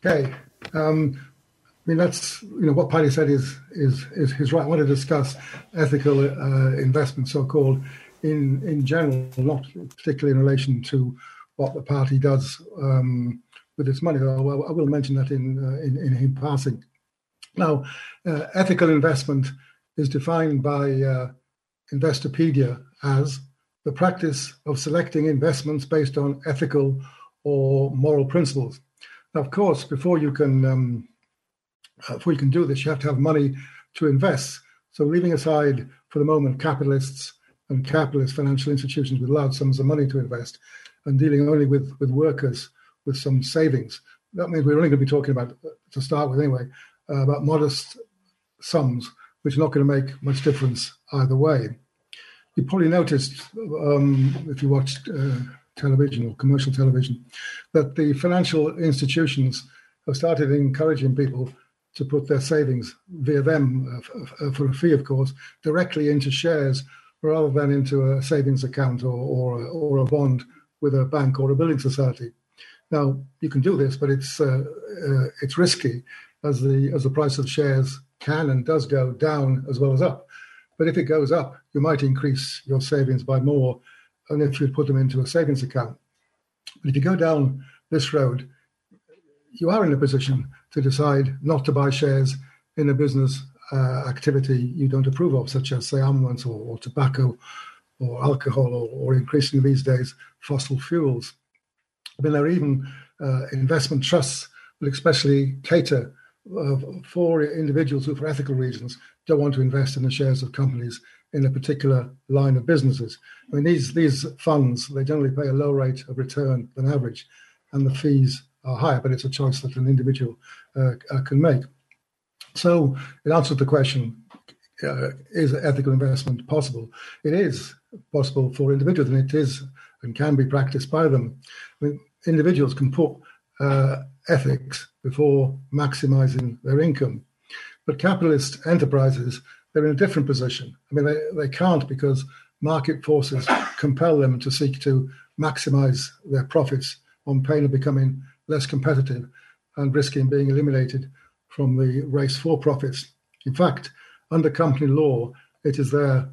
Okay. That's what Paddy said is right. I want to discuss ethical investment, so-called, in general, not particularly in relation to what the party does with its money. Though I will mention that in passing. Now, ethical investment is defined by Investopedia as the practice of selecting investments based on ethical or moral principles. Now, of course, before you can do this, you have to have money to invest. So leaving aside for the moment capitalists and capitalist financial institutions with large sums of money to invest and dealing only with workers with some savings, that means we're only going to be talking about, to start with anyway, about modest sums, which are not going to make much difference either way. You probably noticed, if you watched television or commercial television, that the financial institutions have started encouraging people to put their savings via them, for a fee, of course, directly into shares rather than into a savings account or a bond with a bank or a building society. Now, you can do this, but it's risky, as the price of shares can and does go down as well as up. But if it goes up, you might increase your savings by more than if you put them into a savings account. But if you go down this road, you are in a position to decide not to buy shares in a business activity you don't approve of, such as, say, armaments or tobacco or alcohol or increasingly these days, fossil fuels. There are even investment trusts that especially cater for individuals who, for ethical reasons, don't want to invest in the shares of companies in a particular line of businesses. These funds, they generally pay a low rate of return than average, and the fees are higher, but it's a choice that an individual can make. So, in answer to the question, is ethical investment possible? It is possible for individuals, and it is and can be practiced by them. Individuals can put ethics before maximizing their income. But capitalist enterprises, they're in a different position. They can't, because market forces compel them to seek to maximize their profits on pain of becoming less competitive and risking being eliminated from the race for profits. In fact, under company law, it is their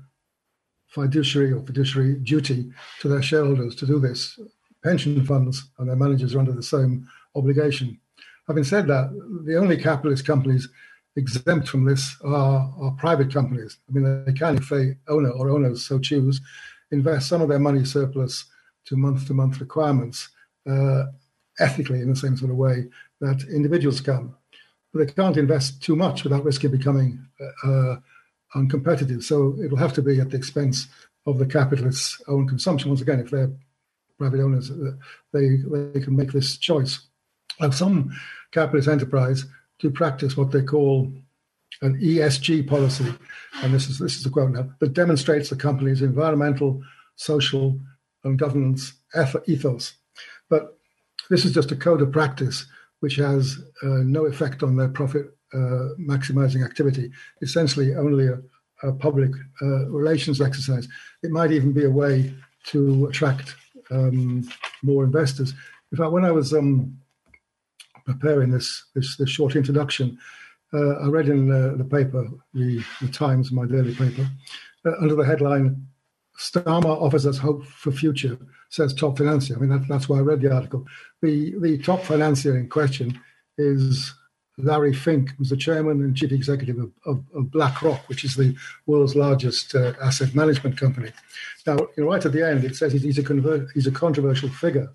fiduciary duty to their shareholders to do this. Pension funds and their managers are under the same obligation. Having said that, the only capitalist companies exempt from this are private companies. They can, if they owners so choose, invest some of their money surplus to month requirements ethically in the same sort of way that individuals can. But they can't invest too much without risking becoming uncompetitive. So it'll have to be at the expense of the capitalists' own consumption. Once again, if they're private owners, they can make this choice. And some capitalist enterprise do practice what they call an ESG policy, and this is a quote now, that demonstrates the company's environmental, social, and governance ethos. But this is just a code of practice which has no effect on their profit maximizing activity. Essentially, only a public relations exercise. It might even be a way to attract more investors. In fact, when I was preparing this short introduction, I read in the paper, the Times, my daily paper, under the headline, "Starmer offers us hope for future," says top financier. That's why I read the article. The top financier in question is Larry Fink, who's the chairman and chief executive of BlackRock, which is the world's largest asset management company. Now, right at the end, it says he's a controversial figure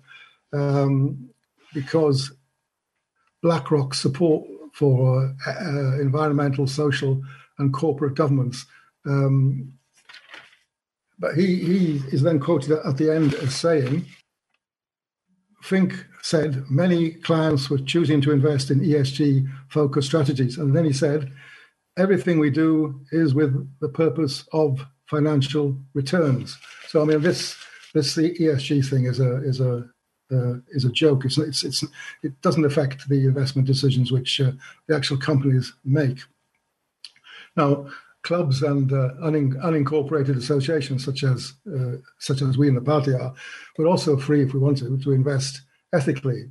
because BlackRock's support for environmental, social, and corporate governance. But he is then quoted at the end as saying, Fink said many clients were choosing to invest in ESG-focused strategies. And then he said, everything we do is with the purpose of financial returns. So, this the ESG thing is a joke. It doesn't affect the investment decisions which the actual companies make. Now, clubs and unincorporated associations such as we in the party are, we're also free, if we want to invest ethically.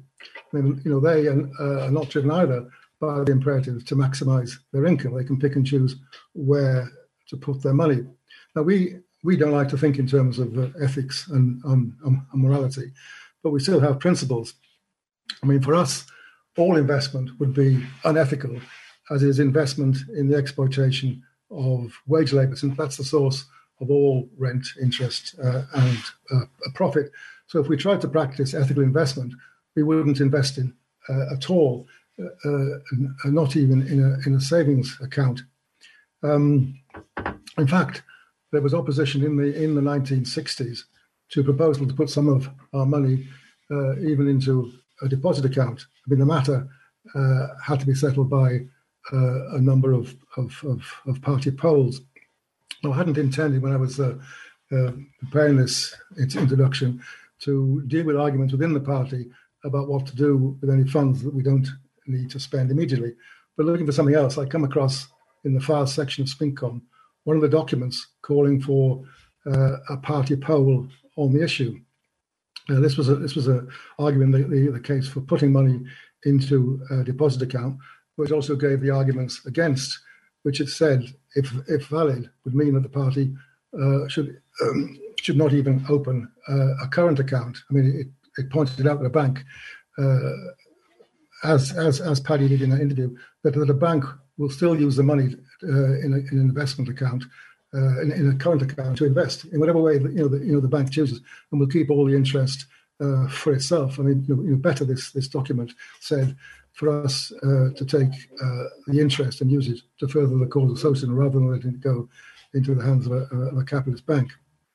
I mean, they are not driven either by the imperative to maximise their income. They can pick and choose where to put their money. Now, we don't like to think in terms of ethics and morality, but we still have principles. I mean, for us, all investment would be unethical, as is investment in the exploitation of wage labour, since that's the source of all rent, interest, and a profit. So if we tried to practice ethical investment, we wouldn't invest in at all, not even in a savings account. In fact, there was opposition in the 1960s to a proposal to put some of our money even into a deposit account. I mean, the matter had to be settled by a number of party polls. Now, I hadn't intended when I was preparing this introduction to deal with arguments within the party about what to do with any funds that we don't need to spend immediately. But looking for something else, I come across in the file section of SPINCOM one of the documents calling for a party poll on the issue. This was a argument the case for putting money into a deposit account, but it also gave the arguments against, which it said, if valid, would mean that the party should not even open a current account. I mean, it pointed out that a bank, as Paddy did in that interview, that a bank will still use the money in an investment account, in a current account, to invest in whatever way the bank chooses, and will keep all the interest for itself. I mean, better this document said for us to take the interest and use it to further the cause of socialism rather than letting it go into the hands of a capitalist bank.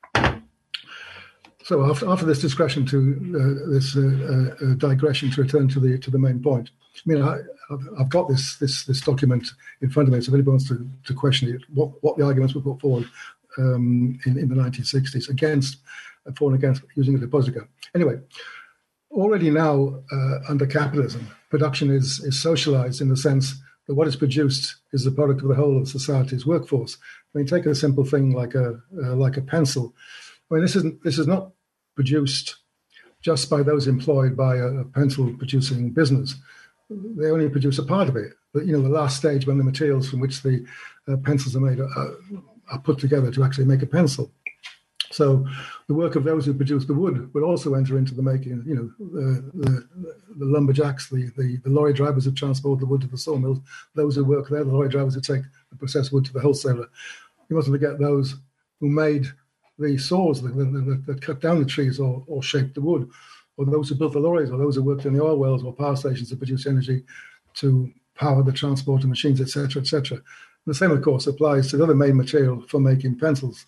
So after this digression to this digression, to return to the main point. I mean, I've got this document in front of me, so if anybody wants to question it, what the arguments were put forward in the 1960s for and against using a deposit account. Anyway, already now under capitalism, production is socialised in the sense that what is produced is the product of the whole of society's workforce. I mean, take a simple thing like a pencil. I mean, this is not produced just by those employed by a pencil-producing business. They only produce a part of it. But, the last stage when the materials from which the pencils are made are put together to actually make a pencil. So the work of those who produce the wood will also enter into the making. The lumberjacks, the lorry drivers who transport the wood to the sawmills, those who work there, the lorry drivers who take the processed wood to the wholesaler. You mustn't forget those who made the saws that cut down the trees or shaped the wood, or those who built the lorries, or those who worked in the oil wells or power stations to produce energy to power the transport of machines, etc., etc. The same, of course, applies to the other main material for making pencils,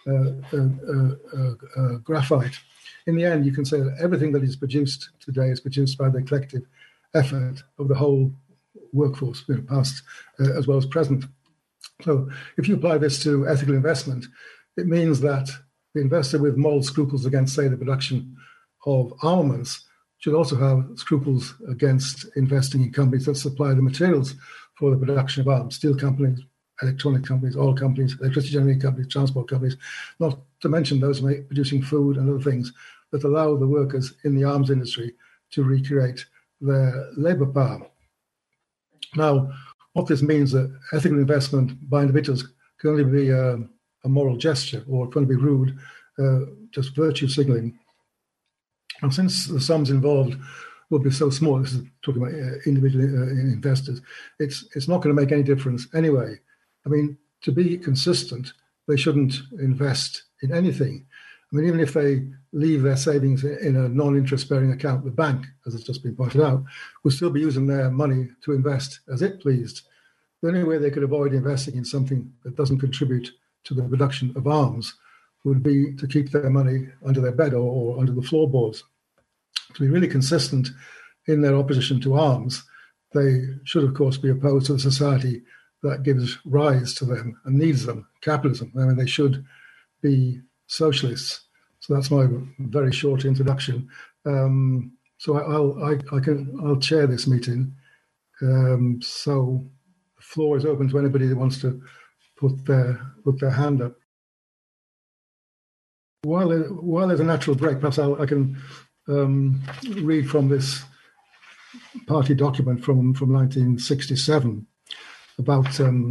graphite. In the end, you can say that everything that is produced today is produced by the collective effort of the whole workforce, past as well as present. So if you apply this to ethical investment, it means that the investor with moral scruples against, say, the production of armaments should also have scruples against investing in companies that supply the materials for the production of arms, steel companies, electronic companies, oil companies, electricity generating companies, transport companies, not to mention those producing food and other things that allow the workers in the arms industry to recreate their labour power. Now, what this means that ethical investment by individuals can only be a moral gesture, or it can be rude, just virtue signalling. And since the sums involved will be so small, this is talking about individual investors, it's not going to make any difference anyway. I mean, to be consistent, they shouldn't invest in anything. I mean, even if they leave their savings in a non-interest-bearing account, the bank, as has just been pointed out, will still be using their money to invest as it pleased. The only way they could avoid investing in something that doesn't contribute to the production of arms would be to keep their money under their bed or under the floorboards. To be really consistent in their opposition to arms, they should, of course, be opposed to the society that gives rise to them and needs them, capitalism. I mean, they should be socialists. So that's my very short introduction. So I'll chair this meeting. So the floor is open to anybody that wants to put their hand up. While there's a natural break, perhaps I can read from this party document from 1967 about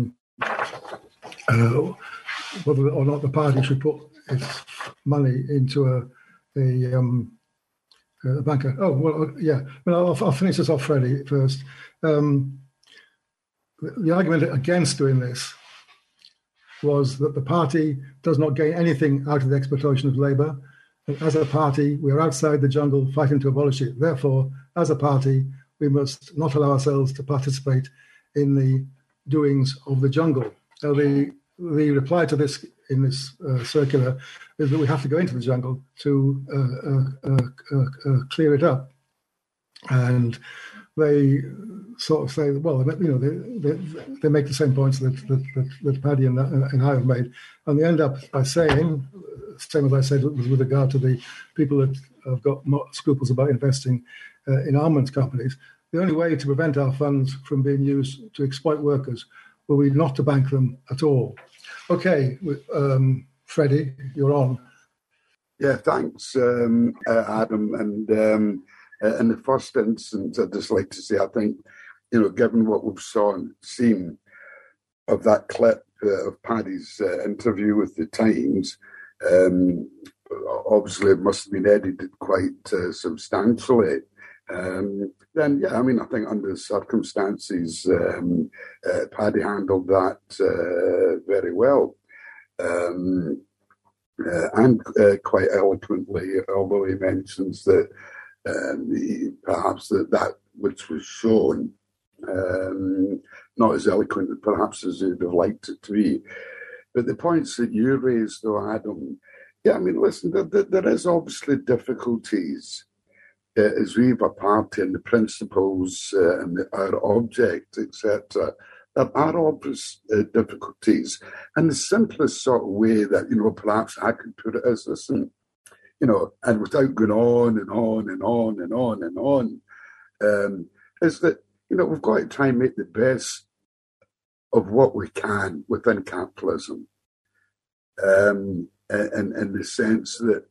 whether or not the party should put its money into a banker. Oh, well, yeah. Well, I'll finish this off, Freddie, first. The argument against doing this was that the party does not gain anything out of the exploitation of labour. As a party, we are outside the jungle fighting to abolish it. Therefore, as a party, we must not allow ourselves to participate in the doings of the jungle. So the reply to this in this circular is that we have to go into the jungle to clear it up. And they sort of say, well, they make the same points that Paddy and I have made, and they end up by saying, same as I said with regard to the people that have got more scruples about investing in armaments companies, the only way to prevent our funds from being used to exploit workers will be not to bank them at all. Okay, Freddie, you're on. Yeah, thanks, Adam. And in the first instance, I'd just like to say, I think, given what we've seen of that clip of Paddy's interview with the Times, obviously it must have been edited quite substantially. Then, yeah, I mean, I think under the circumstances, Paddy handled that very well. And quite eloquently, although he mentions that perhaps that which was shown, not as eloquent perhaps as he'd have liked it to be. But the points that you raised, though, Adam, yeah, I mean, listen, there is obviously difficulties as we have a party and the principles and our object, etc. There are obvious difficulties. And the simplest sort of way that, perhaps I could put it is, listen, and without going on and on and on and on and on, is that, we've got to try and make the best of what we can within capitalism. In the sense that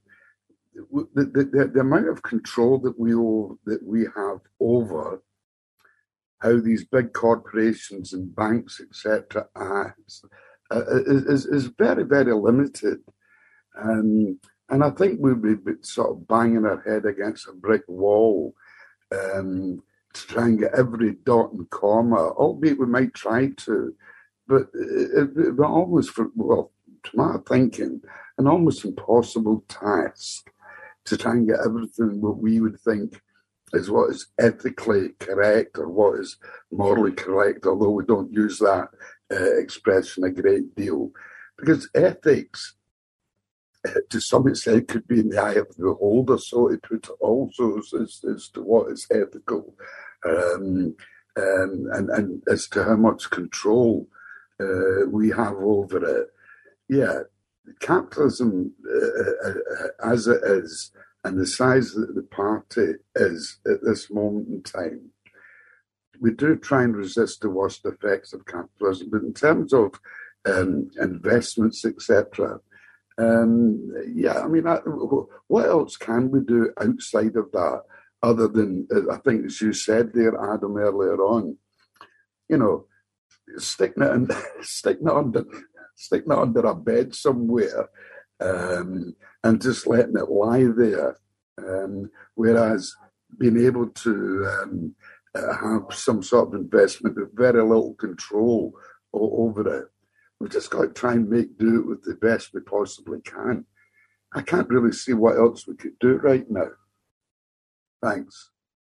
the amount of control that we have over how these big corporations and banks, etc., act is very, very limited. And I think we'd be sort of banging our head against a brick wall to try and get every dot and comma, albeit we might try to, but it almost, to my thinking, an almost impossible task to try and get everything what we would think is what is ethically correct or what is morally correct, although we don't use that expression a great deal. Because ethics, to some extent, could be in the eye of the beholder, so to put it also as to what is ethical and as to how much control we have over it. Yeah, capitalism as it is, and the size that the party is at this moment in time, we do try and resist the worst effects of capitalism. But in terms of investments, etc., yeah, I mean, what else can we do outside of that, other than, I think, as you said there, Adam, earlier on, sticking it under a bed somewhere, and just letting it lie there, whereas being able to have some sort of investment with very little control over it, we've just got to try and make do with the best we possibly can. I can't really see what else we could do right now. Thanks.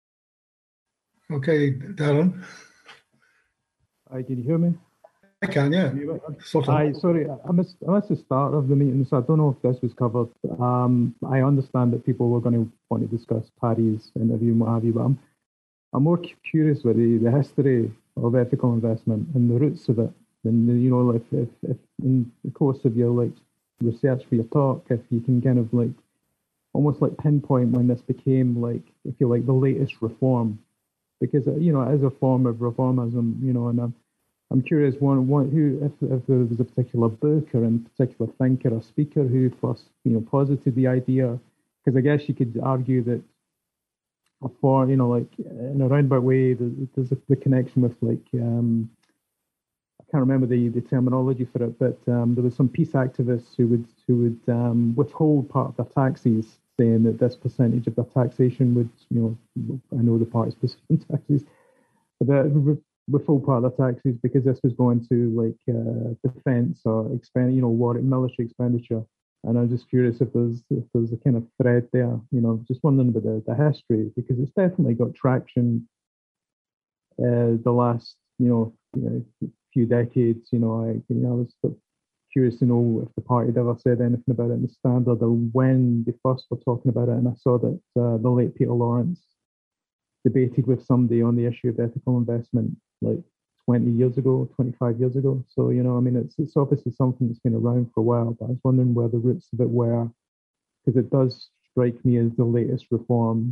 Okay, Darren. Can you hear me? I can, yeah. Sorry, I missed the start of the meeting, so I don't know if this was covered. I understand that people were going to want to discuss Paddy's interview and what have you, but I'm more curious with the history of ethical investment and the roots of it. And if in the course of your research for your talk, if you can kind of almost pinpoint when this became if you like the latest reform, because it is a form of reformism, and I'm curious, if there was a particular book or a particular thinker or speaker who first, posited the idea, because I guess you could argue that for, like in a roundabout way, there's the connection with like, I can't remember the terminology for it, but there was some peace activists who would withhold part of their taxes, saying that this percentage of their taxation would, I know the party's position on taxes, but withhold part of their taxes because this was going to like defence or war, military expenditure. And I'm just curious if there's a kind of thread there, just wondering about the history, because it's definitely got traction the last, few decades. I was curious to know if the party had ever said anything about it in the Standard or when they first were talking about it. And I saw that the late Peter Lawrence debated with somebody on the issue of ethical investment like 20 years ago, 25 years ago. So, it's obviously something that's been around for a while, but I was wondering where the roots of it were, because it does strike me as the latest reform,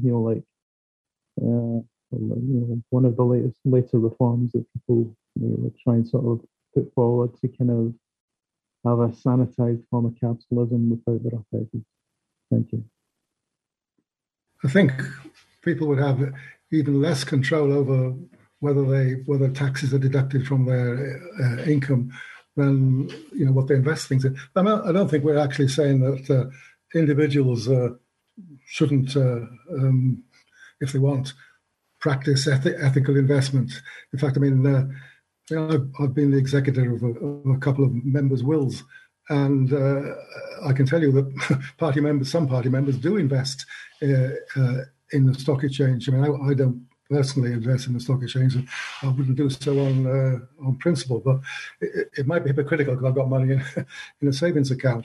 one of the later reforms that people try and sort of put forward to kind of have a sanitized form of capitalism without the rough edges. Thank you. I think people would have even less control over whether taxes are deducted from their income than what they invest things in. I don't think we're actually saying that individuals shouldn't, if they want, practice ethical investment. In fact, I've been the executor of a couple of members' wills, and I can tell you that some party members do invest in the stock exchange. I don't personally invest in the stock exchange, and I wouldn't do so on principle, but it might be hypocritical because I've got money in a savings account.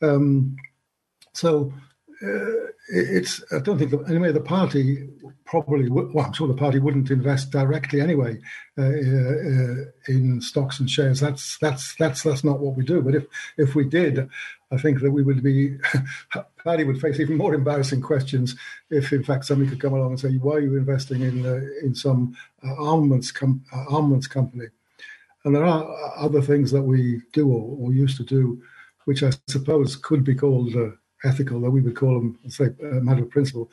I don't think anyway. The party probably I'm sure the party wouldn't invest directly anyway in stocks and shares. That's not what we do. But if we did, I think that we would be party would face even more embarrassing questions if, in fact, somebody could come along and say, "Why are you investing in some armaments company?" And there are other things that we do or used to do, which I suppose could be called ethical, though we would call them, say, a matter of principle.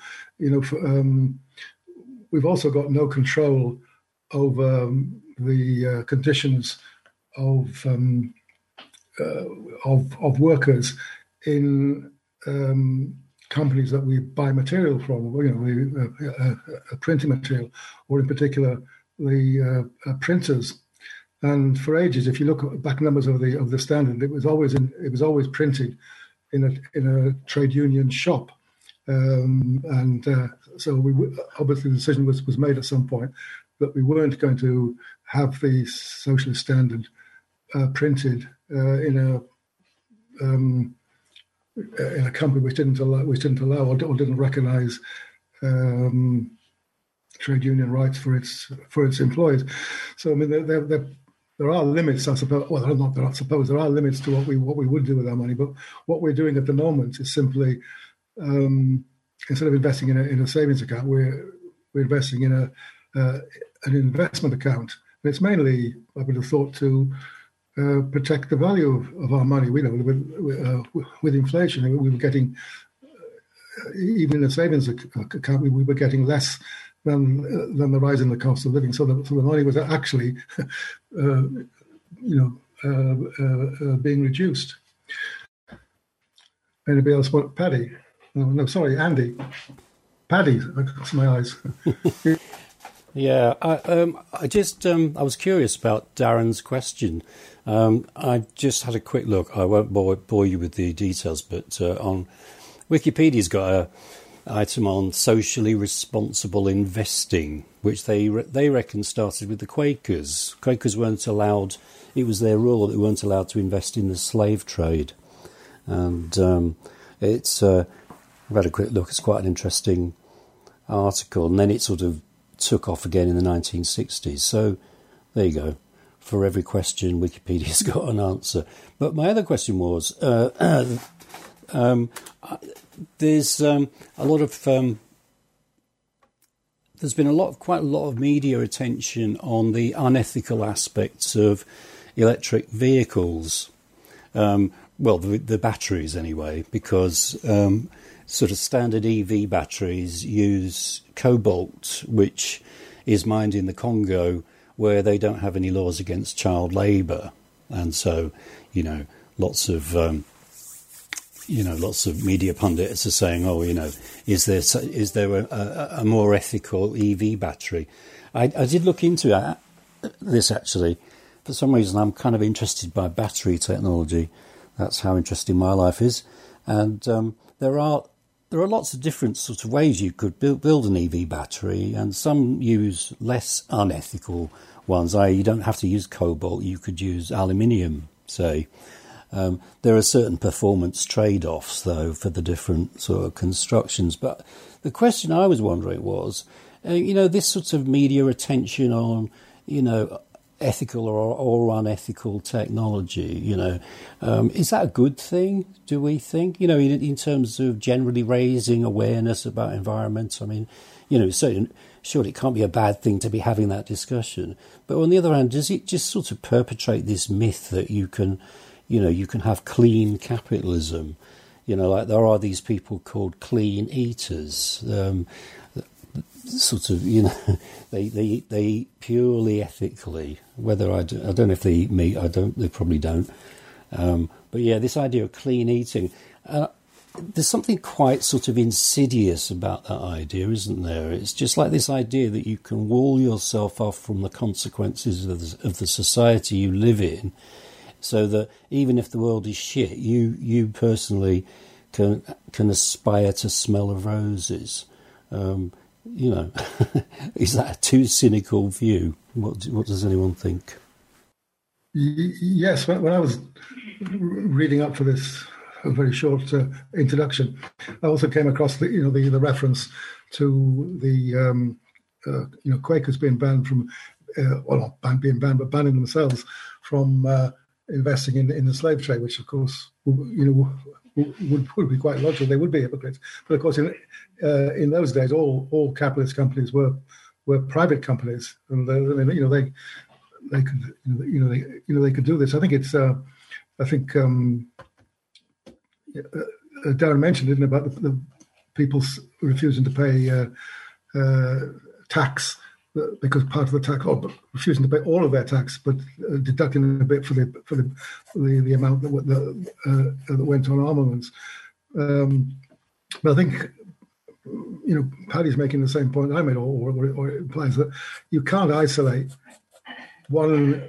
We've also got no control over the conditions of workers in companies that we buy material from. Printing material, or in particular the printers. And for ages, if you look at back numbers of the Standard, it was always printed in a trade union shop, so obviously the decision was made at some point that we weren't going to have the Socialist Standard printed in a company which didn't allow or didn't recognise trade union rights for its employees. So there are limits, I suppose. Well, there are limits to what we would do with our money. But what we're doing at the moment is simply, instead of investing in a savings account, we're investing in an investment account. And it's mainly, I would have thought, to protect the value of our money. With inflation, we were getting, even in a savings account, we were getting less than the rise in the cost of living. So the money was actually, being reduced. Anybody else want? Paddy? No, sorry, Andy. Paddy, that's my eyes. Yeah, I was curious about Darren's question. I just had a quick look. I won't bore you with the details, but on Wikipedia's got a item on socially responsible investing, which they reckon started with the Quakers. Quakers weren't allowed. It was their rule that they weren't allowed to invest in the slave trade, and it's. I've had a quick look. It's quite an interesting article, and then it sort of took off again in the 1960s. So there you go. For every question, Wikipedia's got an answer. But my other question was, there's a lot of there's been quite a lot of media attention on the unethical aspects of electric vehicles. Well, the batteries anyway, because sort of standard EV batteries use cobalt, which is mined in the Congo, where they don't have any laws against child labour, and so lots of media pundits are saying, is there a more ethical EV battery? I did look into this actually. For some reason, I'm kind of interested by battery technology. That's how interesting my life is, and there are lots of different sorts of ways you could build an EV battery, and some use less unethical ones. You don't have to use cobalt; you could use aluminium, say. There are certain performance trade-offs, though, for the different sort of constructions. But the question I was wondering was, this sort of media attention on, ethical or unethical technology, is that a good thing, do we think? In terms of generally raising awareness about environment, I mean, surely it can't be a bad thing to be having that discussion. But on the other hand, does it just sort of perpetrate this myth that you can have clean capitalism? Like there are these people called clean eaters, they eat purely ethically. Whether I don't know if they eat meat, they probably don't. But yeah, this idea of clean eating, there's something quite sort of insidious about that idea, isn't there? It's just like this idea that you can wall yourself off from the consequences of the society you live in, so that even if the world is shit, you personally can aspire to smell of roses. Is that a too cynical view? What does anyone think? Yes, when I was reading up for this very short introduction, I also came across the reference to the Quakers being banned from, not being banned, but banning themselves from investing in the slave trade, which of course would be quite logical. They would be hypocrites, but of course in those days all capitalist companies were private companies, and they could do this. I think it's Darren mentioned, didn't it, about the people refusing to pay tax, because part of the tax, or refusing to pay all of their tax, but deducting a bit for the amount that went on armaments. But I think Paddy's making the same point I made, or it implies that you can't isolate one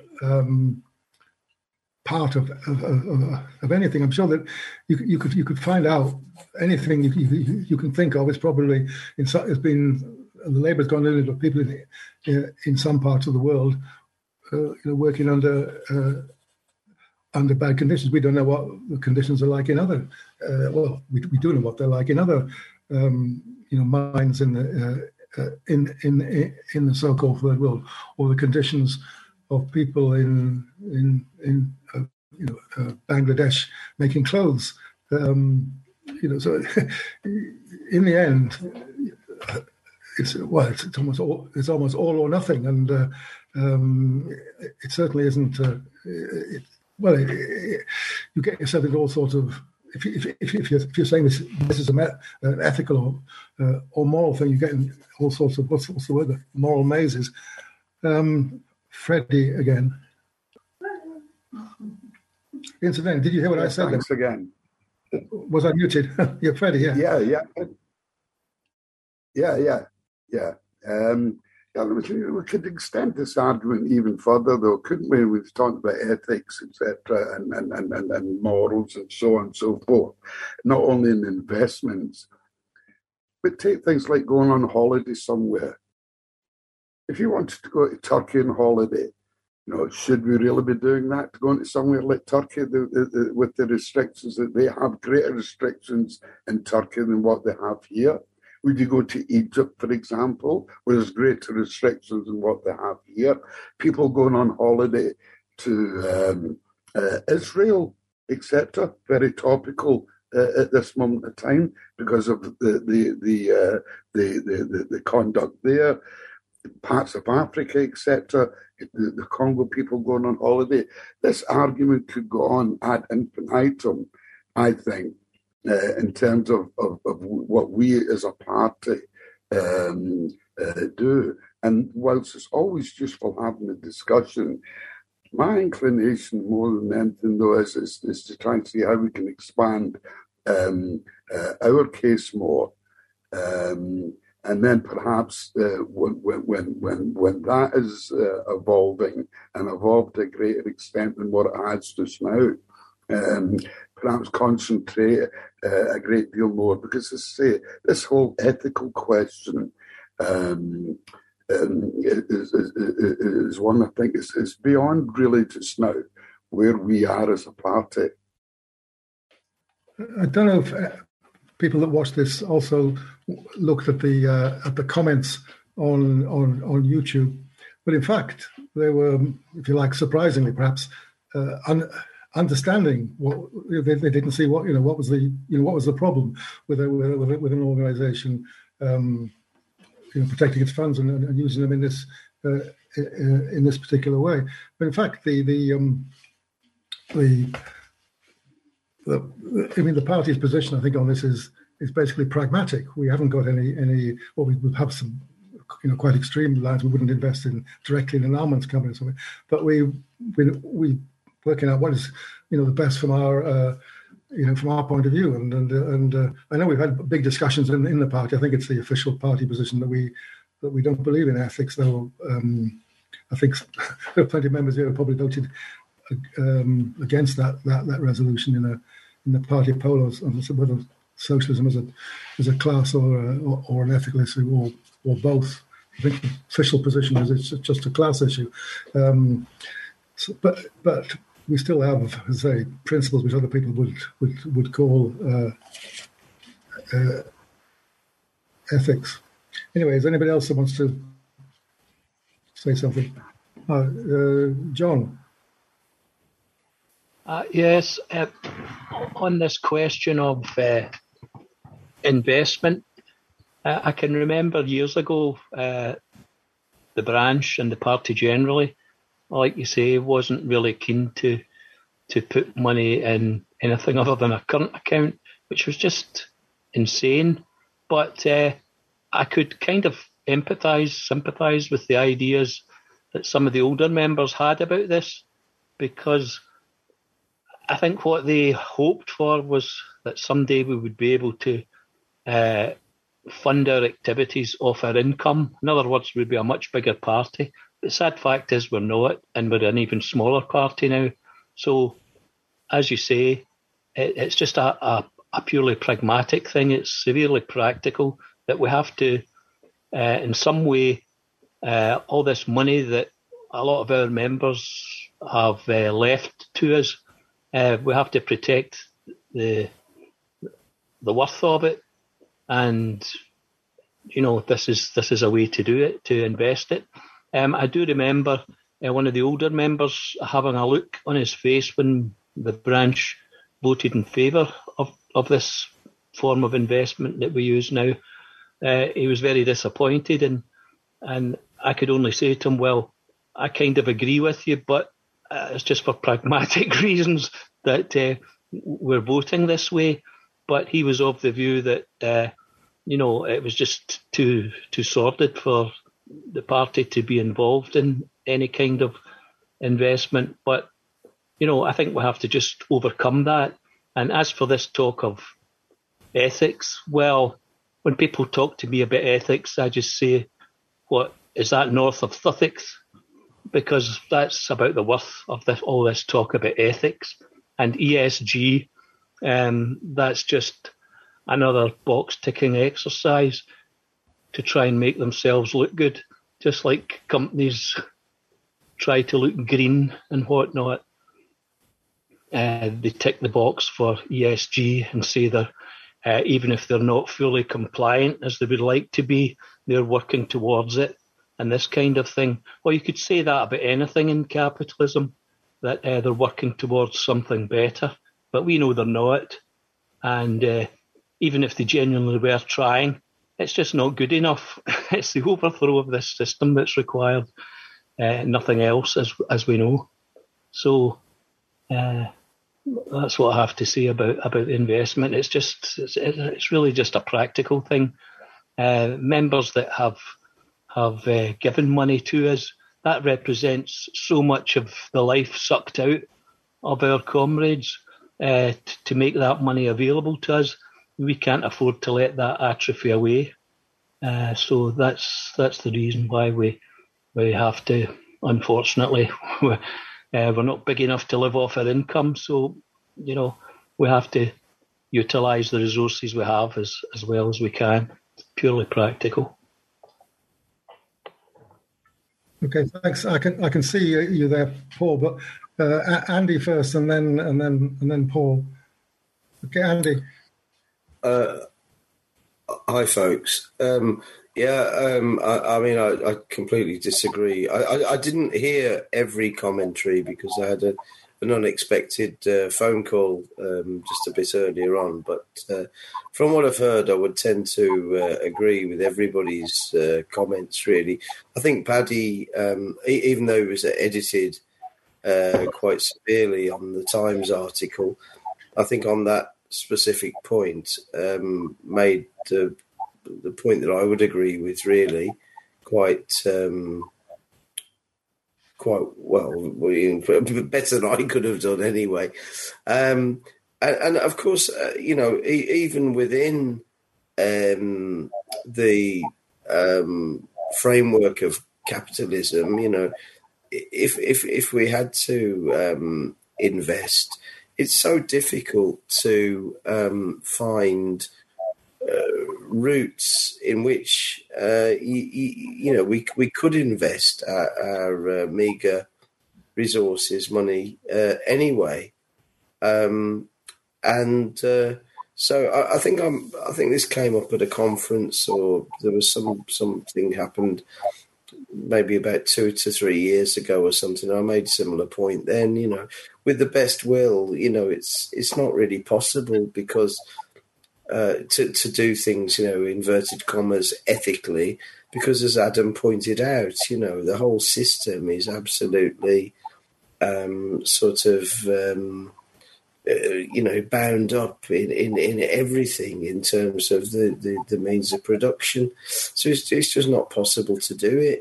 part of anything. I'm sure that you could find out anything you can think of. It's probably it's been. The labour's gone into people in some parts of the world, working under bad conditions. We don't know what the conditions are like in other. We do know what they're like in other, mines in the so-called third world, or the conditions of people in Bangladesh making clothes. So in the end. It's almost all or nothing, and it certainly isn't. You get yourself into all sorts of. If you're saying this is an ethical or moral thing, you get in all sorts of what's the word? Moral mazes. Freddie again. Incidentally, did you hear what I said? Thanks again. Was I muted? Yeah, Freddie. Yeah. Yeah. We could extend this argument even further, though, couldn't we? We've talked about ethics, etc., and morals, and so on and so forth. Not only in investments, but take things like going on holiday somewhere. If you wanted to go to Turkey on holiday, should we really be doing that? To go into somewhere like Turkey with the restrictions that they have, greater restrictions in Turkey than what they have here? Would you go to Egypt, for example, where there's greater restrictions than what they have here? People going on holiday to Israel, etc., very topical at this moment of time because of the conduct there. Parts of Africa, etc., the Congo people going on holiday. This argument could go on ad infinitum, I think. in terms of what we as a party do. And whilst it's always useful having a discussion, my inclination more than anything, though, is to try and see how we can expand our case more. And then perhaps when that is evolving and evolved to a greater extent than what it has just now, perhaps concentrate a great deal more, because as I say, this whole ethical question is one I think is beyond really just now where we are as a party. I don't know if people that watch this also looked at the comments on YouTube, but in fact they were, if you like, surprisingly perhaps understanding what they didn't see what was the problem with an organisation protecting its funds and using them in this particular way. But in fact, the party's position, I think, on this is basically pragmatic. We haven't got any. Well, we would have some, quite extreme lines. We wouldn't invest directly in an armaments company or something. But we working out what is the best from our from our point of view. And I know we've had big discussions in the party. I think it's the official party position that we don't believe in ethics, though. I think there are plenty of members here who probably voted against that resolution in the party polls, whether socialism as a class or an ethical issue or both. I think the official position is it's just a class issue. But we still have, as I say, principles which other people would call ethics. Anyway, is anybody else that wants to say something? John. Yes, on this question of investment, I can remember years ago the branch and the party generally, like you say, wasn't really keen to put money in anything other than a current account, which was just insane. But I could kind of sympathise with the ideas that some of the older members had about this, because I think what they hoped for was that someday we would be able to fund our activities off our income. In other words, we'd be a much bigger party. The sad fact is we're not, and we're an even smaller party now. So, as you say, it's just a purely pragmatic thing. It's severely practical that we have to, in some way, all this money that a lot of our members have left to us, we have to protect the worth of it, and this is a way to do it, to invest it. I do remember one of the older members having a look on his face when the branch voted in favour of this form of investment that we use now. He was very disappointed, and I could only say to him, well, I kind of agree with you, but it's just for pragmatic reasons that we're voting this way. But he was of the view that it was just too sordid for the party to be involved in any kind of investment. But I think we have to just overcome that. And as for this talk of ethics, well, when people talk to me about ethics, I just say, what is that north of Sussex? Because that's about the worth of all this talk about ethics. And ESG, that's just another box-ticking exercise to try and make themselves look good, just like companies try to look green and whatnot. They tick the box for ESG and say they're, even if they're not fully compliant as they would like to be, they're working towards it, and this kind of thing. Well, you could say that about anything in capitalism, that they're working towards something better, but we know they're not. And even if they genuinely were trying, it's just not good enough. It's the overthrow of this system that's required, nothing else, as we know. So, that's what I have to say about the investment. It's really just a practical thing. Members that have given money to us, that represents so much of the life sucked out of our comrades. To make that money available to us, we can't afford to let that atrophy away. So that's the reason why we have to. Unfortunately, we're not big enough to live off our income. So we have to utilise the resources we have as well as we can. It's purely practical. Okay, thanks. I can see you there, Paul. But Andy first, and then Paul. Okay, Andy. Hi, folks. I completely disagree. I didn't hear every commentary because I had an unexpected phone call just a bit earlier on. But from what I've heard, I would tend to agree with everybody's comments, really. I think Paddy, even though it was edited quite severely on the Times article, I think on that specific point made the point that I would agree with, really, quite well, better than I could have done anyway. And of course, even within the framework of capitalism, if we had to invest, it's so difficult to find routes in which we could invest our meagre resources, money anyway, so I think this came up at a conference, or there was something happened maybe about 2 to 3 years ago or something. I made a similar point then. With the best will, it's not really possible because. To do things, inverted commas, ethically, because as Adam pointed out, the whole system is absolutely bound up in everything in terms of the means of production. So it's just not possible to do it.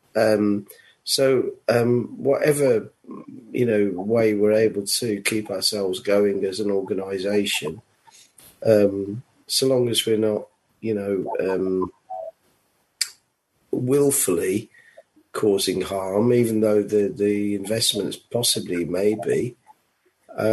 Whatever, way we're able to keep ourselves going as an organisation, so long as we're not, willfully causing harm, even though the investments possibly may be, I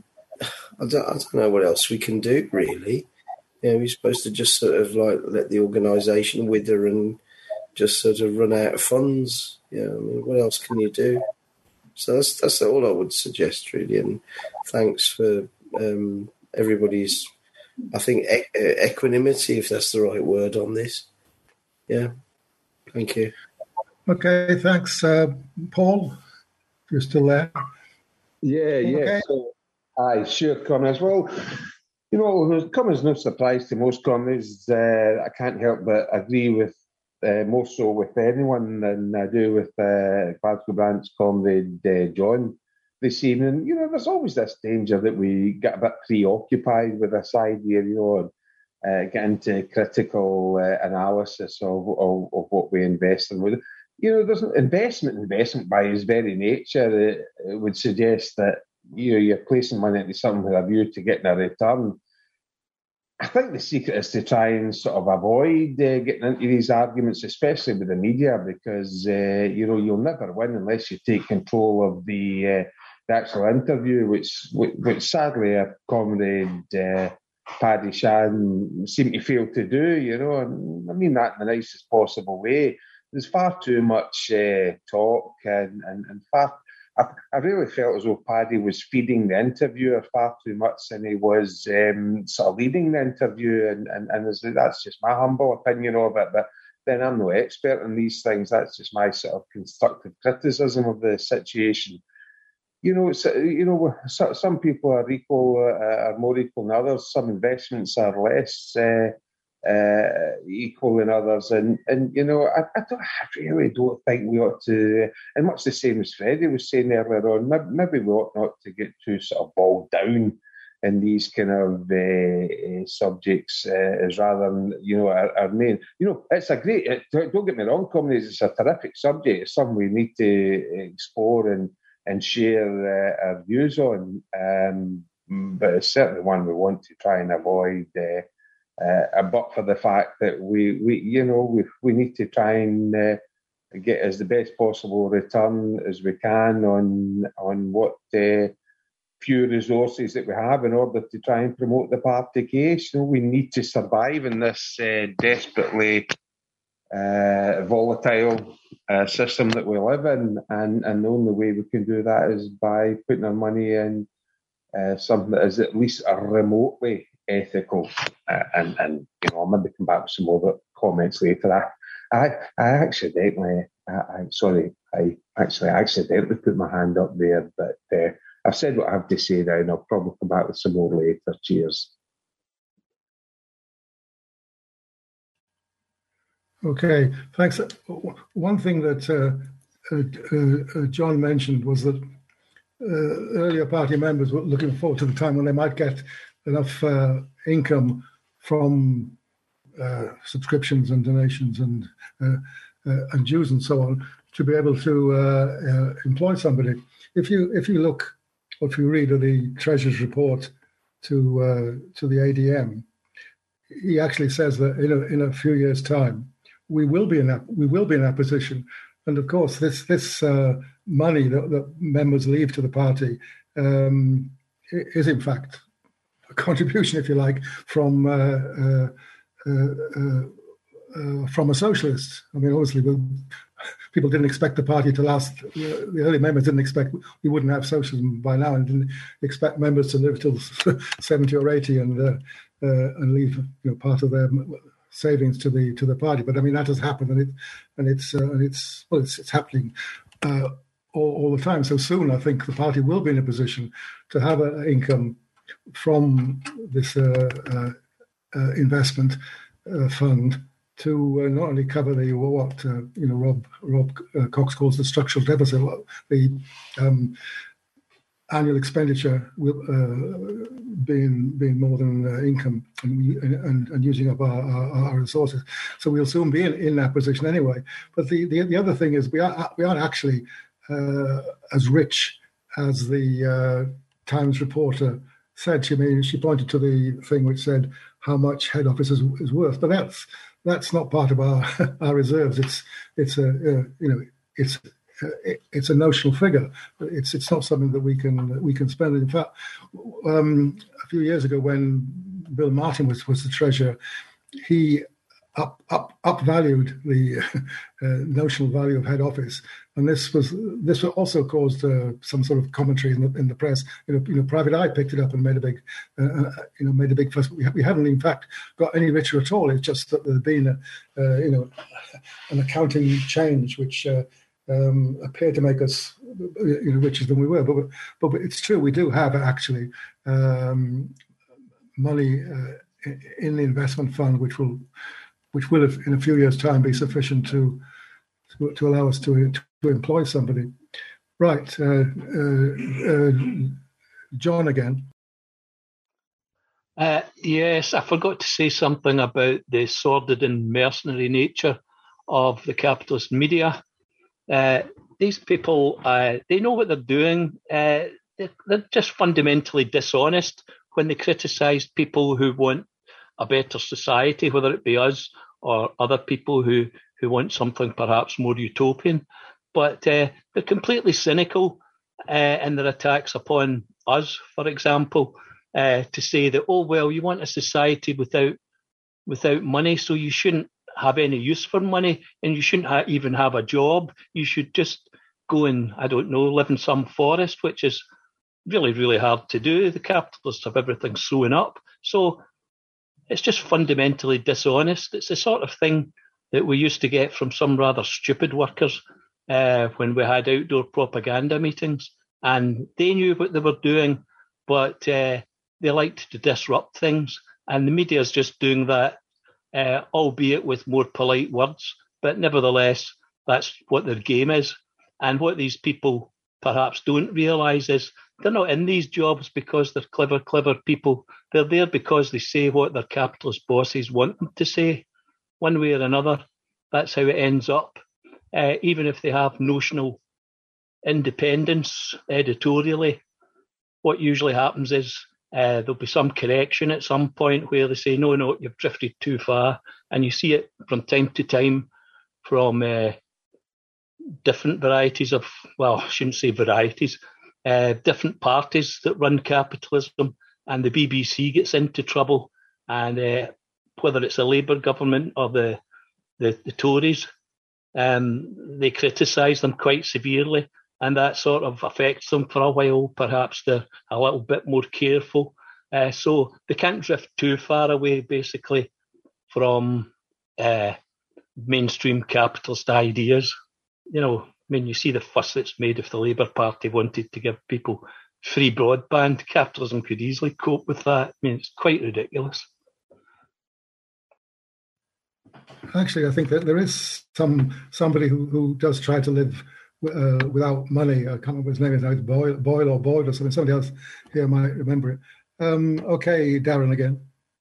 don't know what else we can do, really. We're supposed to just sort of let the organisation wither and just sort of run out of funds. What else can you do? So that's all I would suggest, really. And thanks for everybody's, I think, equanimity, if that's the right word on this. Yeah. Thank you. Okay, thanks. Paul, if you're still there. Yeah. Okay. So, aye, sure, comrades. Well, come as no surprise to most comrades. I can't help but agree with, more so with anyone than I do with Glasgow Branch comrade John this evening. There's always this danger that we get a bit preoccupied with this idea, and get into critical analysis of what we invest in. There's investment by its very nature. It would suggest that you're placing money into something with a view to getting a return. I think the secret is to try and sort of avoid getting into these arguments, especially with the media, because you'll never win unless you take control of the actual interview, which sadly our comrade Paddy Shan seemed to fail to do. And I mean that in the nicest possible way. There's far too much talk and far. I really felt as though Paddy was feeding the interviewer far too much than he was sort of leading the interview, and that's just my humble opinion of it. But then I'm no expert in these things. That's just my sort of constructive criticism of the situation. Some people are equal, are more equal than others. Some investments are less equal than others. And you know, I really don't think we ought to, and much the same as Freddie was saying earlier on, maybe we ought not to get too sort of bogged down in these kind of subjects, as rather than, you know, our main, you know, it's a great, don't get me wrong, communities, it's a terrific subject. It's something we need to explore and share our views on, but it's certainly one we want to try and avoid, but for the fact that we need to try and get as the best possible return as we can on what few resources that we have in order to try and promote the party case. You know, we need to survive in this desperately volatile system that we live in, and the only way we can do that is by putting our money in something that is at least remotely ethical. And you know, I'll maybe come back with some more comments later. I accidentally put my hand up there, but I've said what I have to say now, and I'll probably come back with some more later. Cheers. Okay, thanks. One thing that John mentioned was that earlier party members were looking forward to the time when they might get enough income from subscriptions and donations and dues and so on to be able to employ somebody. If you look, or if you read the Treasurer's report to the ADM, he actually says that in a few years' time we will be in that position. And of course, this money that members leave to the party is in fact a contribution, if you like, from a socialist. I mean, obviously, people didn't expect the party to last. The early members didn't expect we wouldn't have socialism by now, and didn't expect members to live till 70 or 80 and leave part of their savings to the party. But I mean, that has happened, and it's happening all the time. So soon, I think the party will be in a position to have an income from this investment fund to not only cover the what Rob Cox calls the structural deficit, the annual expenditure will being more than income, and using up our resources. So we'll soon be in that position anyway. But the other thing is we aren't actually as rich as the Times reporter said. She pointed to the thing which said how much head office is worth, but that's not part of our reserves. It's a notional figure. It's not something that we can spend. In fact, a few years ago, when Bill Martin was the treasurer, he upvalued the notional value of head office, and this also caused some sort of commentary in the press. Private Eye picked it up and made a big fuss. We haven't in fact got any richer at all. It's just that there's been an accounting change which appeared to make us richer than we were. But it's true, we do have actually money in the investment fund which will have, in a few years' time, be sufficient to allow us to employ somebody. Right, John again. Yes, I forgot to say something about the sordid and mercenary nature of the capitalist media. These people, they know what they're doing. They're just fundamentally dishonest when they criticise people who want a better society, whether it be us or other people who want something perhaps more utopian. But they're completely cynical in their attacks upon us, for example, to say that, oh, well, you want a society without money, so you shouldn't have any use for money, and you shouldn't even have a job. You should just go and, I don't know, live in some forest, which is really, really hard to do. The capitalists have everything sewn up. So it's just fundamentally dishonest. It's the sort of thing that we used to get from some rather stupid workers when we had outdoor propaganda meetings, and they knew what they were doing, but they liked to disrupt things, and the media is just doing that albeit with more polite words. But nevertheless, that's what their game is. And what these people perhaps don't realise is they're not in these jobs because they're clever people. They're there because they say what their capitalist bosses want them to say, one way or another. That's how it ends up. Even if they have notional independence editorially, what usually happens is there'll be some correction at some point where they say, no, you've drifted too far. And you see it from time to time from different varieties of, well, I shouldn't say varieties, different parties that run capitalism, and the BBC gets into trouble. And whether it's a Labour government or the Tories, they criticise them quite severely, and that sort of affects them for a while. Perhaps they're a little bit more careful. So they can't drift too far away, basically, from mainstream capitalist ideas. You see the fuss that's made if the Labour Party wanted to give people free broadband. Capitalism could easily cope with that. It's quite ridiculous. Actually, I think that there is somebody who does try to live without money. I can't remember his name. It's Boyle or something. Somebody else here might remember it. Okay, Darren again.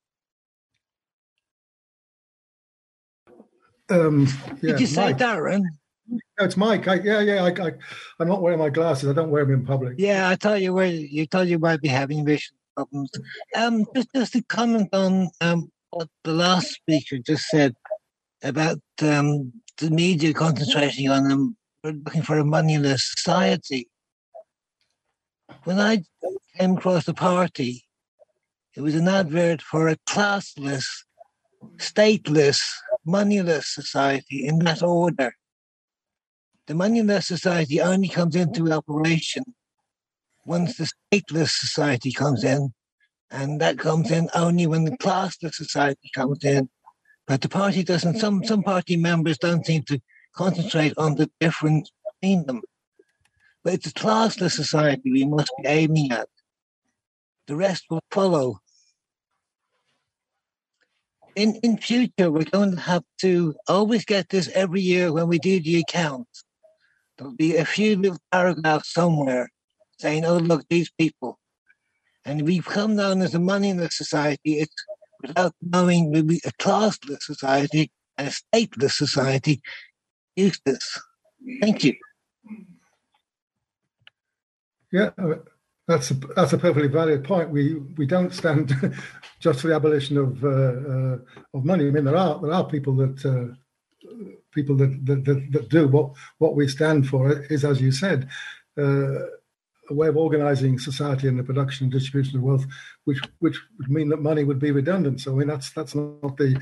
Did you say Mike. Darren? No, it's Mike. I'm not wearing my glasses. I don't wear them in public. Yeah, I thought you might be having vision problems. Just to comment on what the last speaker just said about the media concentrating on them, looking for a moneyless society. When I came across the party, it was an advert for a classless, stateless, moneyless society in that order. The moneyless society only comes into operation once the stateless society comes in, and that comes in only when the classless society comes in. But the party doesn't. Some party members don't seem to concentrate on the difference between them. But it's a classless society we must be aiming at. The rest will follow. In future, we're going to have to always get this every year when we do the accounts. There'll be a few little paragraphs somewhere saying, oh, look, these people. And we've come down as a moneyless society. It's without knowing we'll be a classless society and a stateless society. Useless. Thank you. Yeah, that's a perfectly valid point. We don't stand just for the abolition of money. I mean, there are people that do what we stand for is, as you said, a way of organising society and the production and distribution of wealth, which would mean that money would be redundant. So I mean, that's not the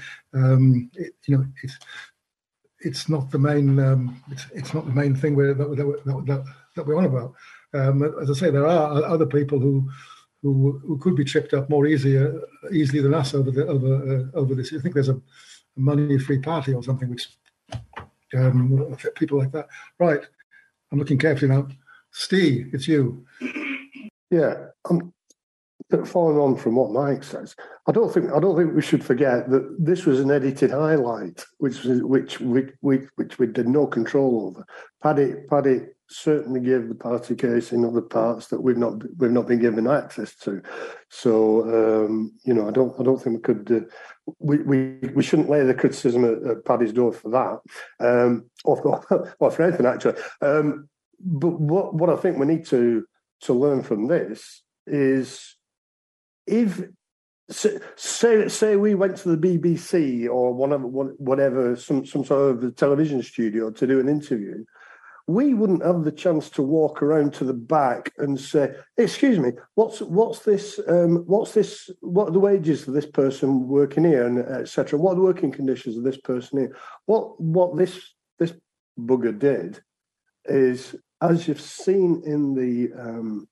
it's not the main it's not the main thing that we're on about. As I say, there are other people who could be tripped up more easily than us over this. I think there's a money-free party or something, which people like that. Right, I'm looking carefully now. Steve, it's you. Yeah, following on from what Mike says, I don't think we should forget that this was an edited highlight, which we did no control over. Paddy certainly gave the party case in other parts that we've not been given access to. So I don't think we could. We shouldn't lay the criticism at Paddy's door for that, or for anything actually. But what I think we need to learn from this is, if say we went to the BBC or whatever some sort of television studio to do an interview, we wouldn't have the chance to walk around to the back and say, "Excuse me, what's this? What are the wages of this person working here, and etc. What are the working conditions of this person here?" What this bugger did is, as you've seen in the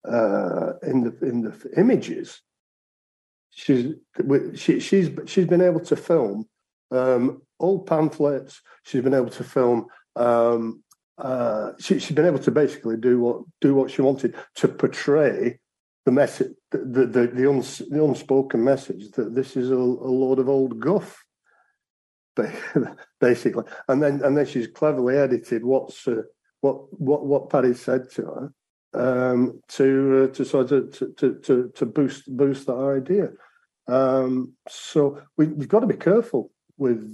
images, she's been able to film old pamphlets. She's been able to film. She's been able to basically do what she wanted to portray the message, the unspoken message that this is a load of old guff. basically. And then she's cleverly edited what Paddy said to her to sort of to boost that idea. So we've got to be careful with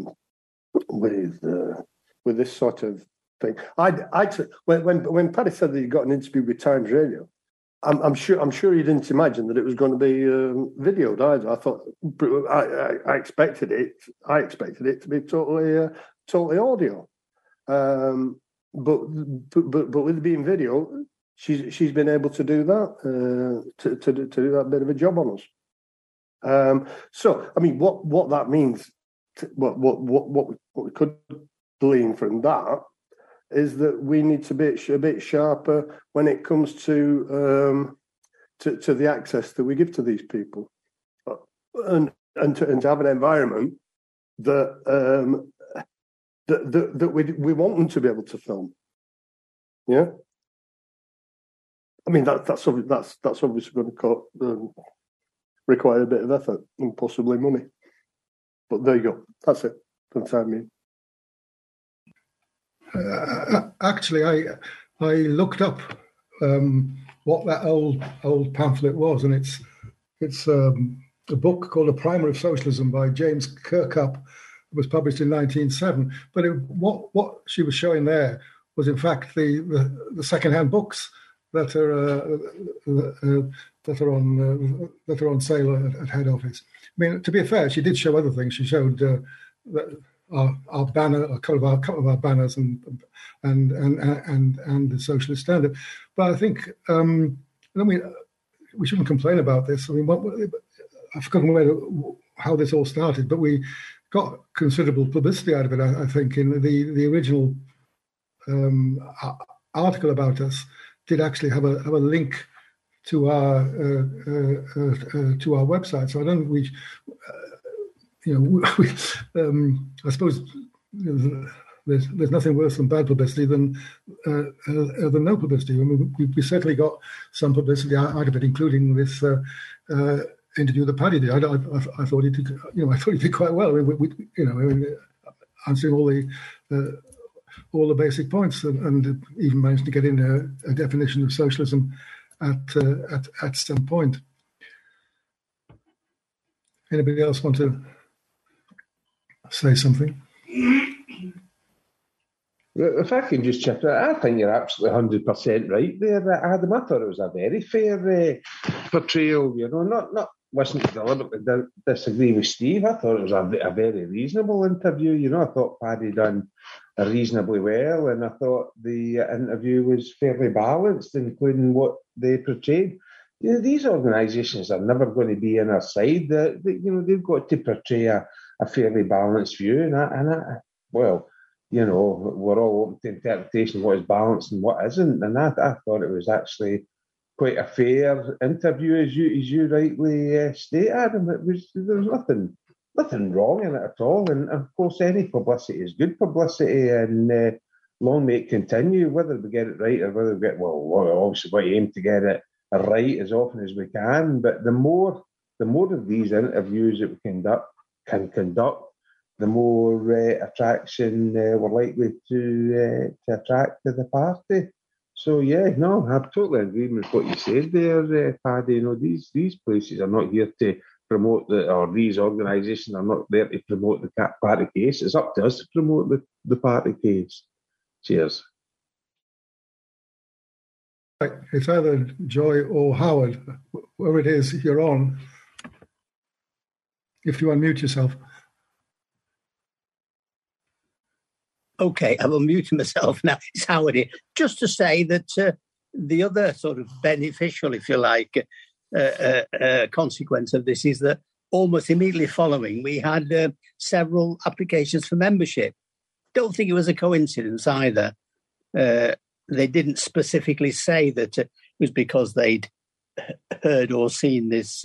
this sort of thing. When Paddy said that he got an interview with Times Radio, I'm sure he didn't imagine that it was going to be videoed either. I thought I expected it to be totally audio. But with it being video, she's been able to do that to do that bit of a job on us. So I mean, what that means, what we could glean from that is that we need to be a bit sharper when it comes to the access that we give to these people, and to have an environment that we want them to be able to film. Yeah, I mean that's obviously going to require a bit of effort and possibly money. But there you go. That's it for the time being. Actually, I looked up what that old pamphlet was, and it's a book called A Primer of Socialism by James Kirkup. It was published in 1907. But what she was showing there was, in fact, the second-hand books that are on sale at head office. I mean, to be fair, she did show other things. She showed our banner, a couple of our banners, and the Socialist Standard. But I think we shouldn't complain about this. I mean, I've forgotten how this all started, but we got considerable publicity out of it. I think in the original article about us did actually have a link to our website. So I don't think I suppose there's nothing worse than bad publicity than no publicity. I mean, we certainly got some publicity out of it, including this interview that Paddy did. I thought he did. I thought he did quite well. I mean, answering all the basic points, and even managed to get in a definition of socialism at some point. Anybody else want to say something? If I can just chip in, I think you're absolutely 100% right there, Adam. I thought it was a very fair portrayal. Not listening to deliberately disagree with Steve. I thought it was a very reasonable interview. I thought Paddy done reasonably well, and I thought the interview was fairly balanced, including what they portrayed. These organisations are never going to be on our side. They've got to portray a fairly balanced view, we're all open to interpretation of what is balanced and what isn't. And I thought it was actually quite a fair interview, as you rightly state, Adam. There was nothing wrong in it at all. And of course, any publicity is good publicity, and long may it continue. Whether we get it right or whether we obviously we aim to get it right as often as we can. But the more of these interviews that we can conduct, the more attraction we're likely to attract to the party. So I'm totally agreeing with what you said there, Paddy. These places are not here to promote or these organisations are not there to promote the party case. It's up to us to promote the party case. Cheers. It's either Joy or Howard, whoever it is you're on. If you unmute yourself. Okay, I'm unmuting myself now. It's Howard here. Just to say that the other sort of beneficial, if you like, consequence of this is that almost immediately following, we had several applications for membership. Don't think it was a coincidence either. They didn't specifically say that it was because they'd heard or seen this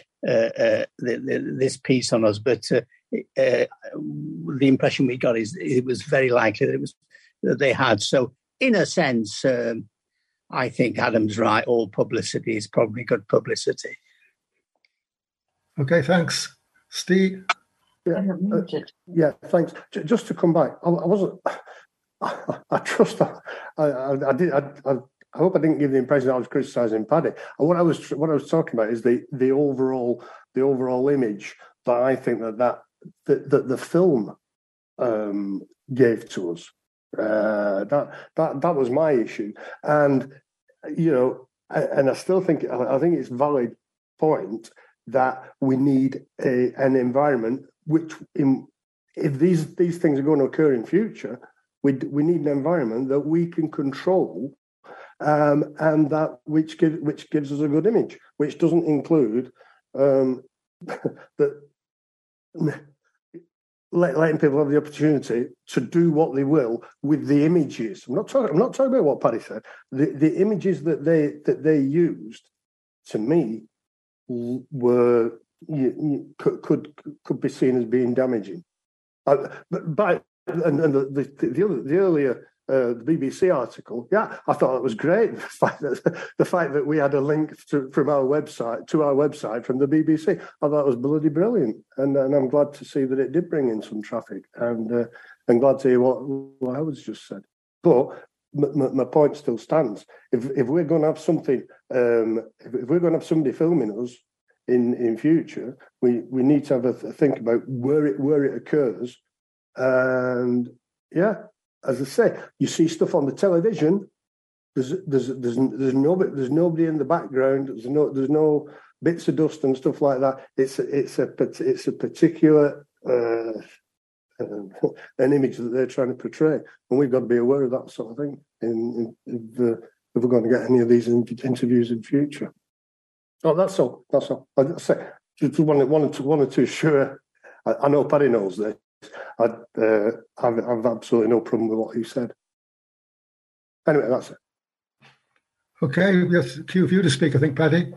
this piece on us, but the impression we got is it was very likely that they had. So, in a sense, I think Adam's right. All publicity is probably good publicity. Okay, thanks, Steve. Yeah, thanks. Just to come back, I wasn't. I trust that. I did. I hope I didn't give the impression that I was criticising Paddy. And what I was talking about is the overall image that I think that the film gave to us. That was my issue, and and I still think it's a valid point that we need an environment which, if these things are going to occur in future, we need an environment that we can control, and that which gives us a good image, which doesn't include that letting people have the opportunity to do what they will with the images. I'm not talking about what Paddy said. The images that they used, to me, were could be seen as being damaging. The earlier the BBC article, I thought that was great. The fact that we had a link from our website from the BBC, I thought it was bloody brilliant, and I'm glad to see that it did bring in some traffic, and I'm glad to hear what Howard's just said. But my point still stands. If we're going to have something, if we're going to have somebody filming us in future, we need to have a think about where it occurs, and as I say, you see stuff on the television. There's nobody in the background. There's no bits of dust and stuff like that. It's a particular an image that they're trying to portray, and we've got to be aware of that sort of thing if we're going to get any of these interviews in future. Oh, that's all. I say just wanted to assure. I know Paddy knows this. I've absolutely no problem with what he said. Anyway, that's it. Okay, yes, cue for you to speak, I think, Paddy.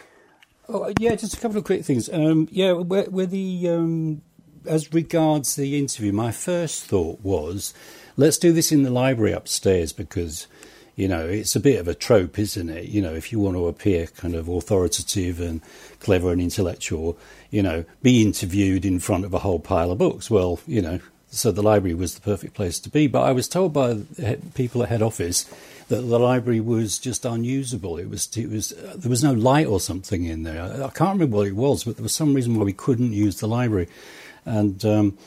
Oh, yeah, just a couple of quick things. Where the as regards the interview, my first thought was, let's do this in the library upstairs because, it's a bit of a trope, isn't it? If you want to appear kind of authoritative and clever and intellectual, be interviewed in front of a whole pile of books. Well, so the library was the perfect place to be. But I was told by people at head office that the library was just unusable. It was there was no light or something in there. I can't remember what it was, but there was some reason why we couldn't use the library. And,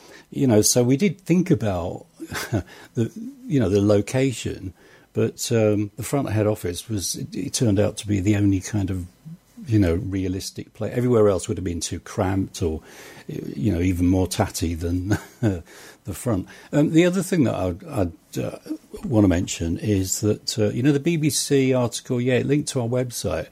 so we did think about the location. But the front head office it turned out to be the only kind of, realistic place. Everywhere else would have been too cramped or, even more tatty than the front. The other thing that I'd want to mention is that, the BBC article, it linked to our website.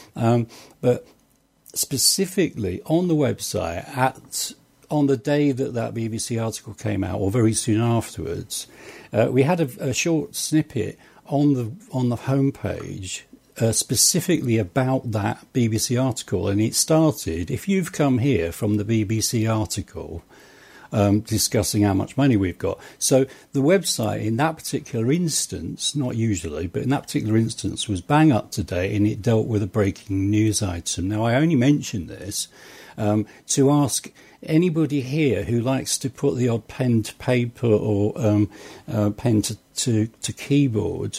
But specifically on the website, on the day that BBC article came out, or very soon afterwards, we had a short snippet on the homepage specifically about that BBC article, and it started, if you've come here from the BBC article, discussing how much money we've got. So the website in that particular instance, not usually, but in that particular instance was bang up to date, and it dealt with a breaking news item. Now, I only mention this to ask anybody here who likes to put the odd pen to paper or pen to keyboard,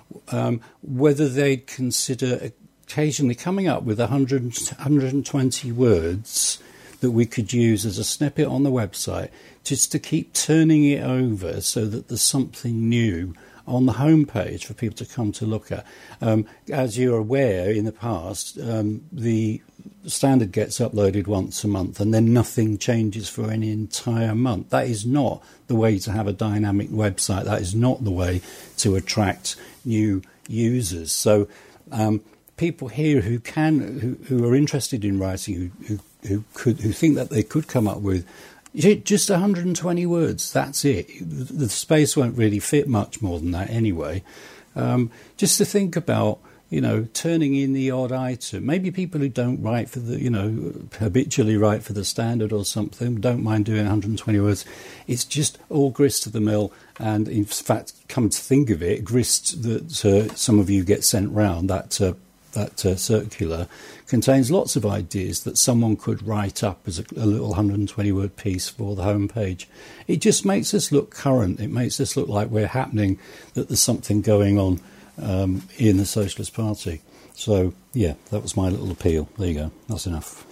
whether they'd consider occasionally coming up with 120 words that we could use as a snippet on the website, just to keep turning it over so that there's something new on the homepage for people to come to look at. As you're aware, in the past, the standard gets uploaded once a month and then nothing changes for an entire month. That is not the way to have a dynamic website. That is not the way to attract new users. So people here who are interested in writing, who think that they could come up with just 120 words, that's it. The space won't really fit much more than that anyway. Just to think about, turning in the odd item. Maybe people who don't write for the, habitually write for the Standard or something, don't mind doing 120 words. It's just all grist to the mill. And in fact, come to think of it, grist that some of you get sent round, that that circular contains lots of ideas that someone could write up as a little 120-word piece for the homepage. It just makes us look current. It makes us look like we're happening, that there's something going on in the Socialist Party. So, yeah, that was my little appeal. There you go. That's enough.